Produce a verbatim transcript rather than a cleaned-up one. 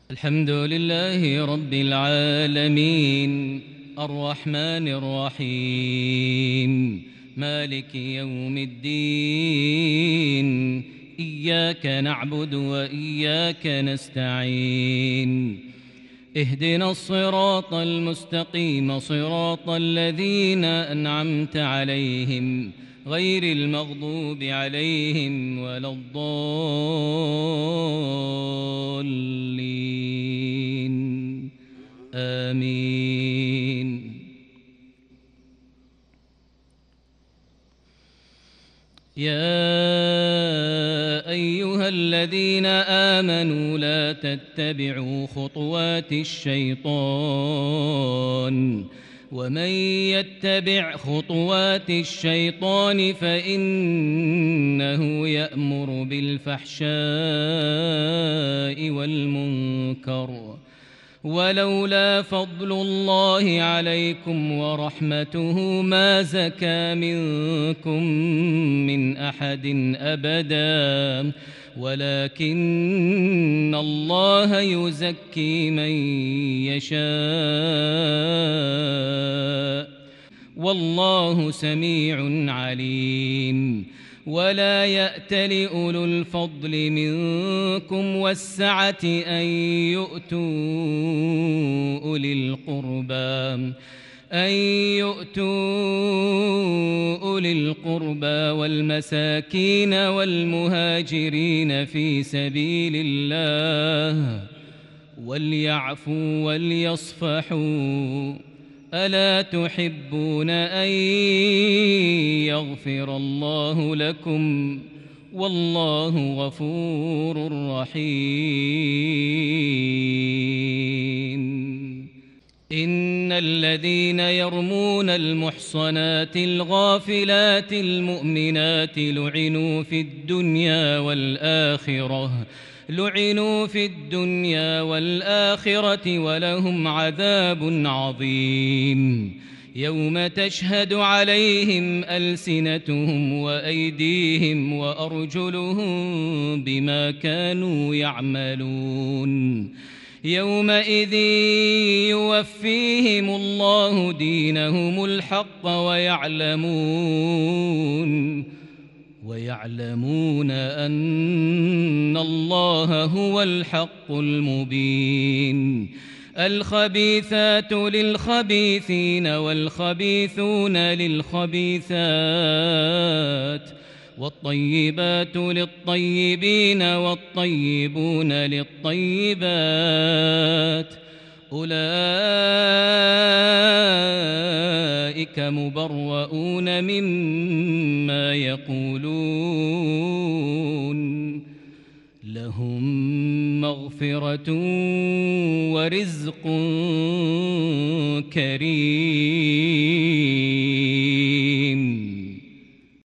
الحمد لله رب العالمين الرحمن الرحيم مالك يوم الدين إياك نعبد وإياك نستعين اهدنا الصراط المستقيم صراط الذين أنعمت عليهم غير المغضوب عليهم ولا الضالين آمين. يا أيها الذين آمنوا لا تتبعوا خطوات الشيطان ومن يتبع خطوات الشيطان فإنه يأمر بالفحشاء والمنكر ولولا فضل الله عليكم ورحمته ما زكى منكم من أحد أبدا ولكن الله يزكي من يشاء والله سميع عليم. ولا يأتل أولو الفضل منكم والسعة أن يؤتوا أولي القربى أن يؤتوا أولي القربى والمساكين والمهاجرين في سبيل الله وليعفوا وليصفحوا ألا تحبون أن يغفر الله لكم والله غفور رحيم. إن الذين يرمون المحصنات الغافلات المؤمنات لعنوا في الدنيا والآخرة لعنوا في الدنيا والآخرة ولهم عذاب عظيم يوم تشهد عليهم ألسنتهم وأيديهم وأرجلهم بما كانوا يعملون يومئذ يوفيهم الله دينهم الحق ويعلمون ويعلمون أن الله هو الحق المبين. الخبيثات للخبيثين والخبيثون للخبيثات والطيبات للطيبين والطيبون للطيبات أولئك مبرؤون مما يقولون لهم مغفرة ورزق كريم.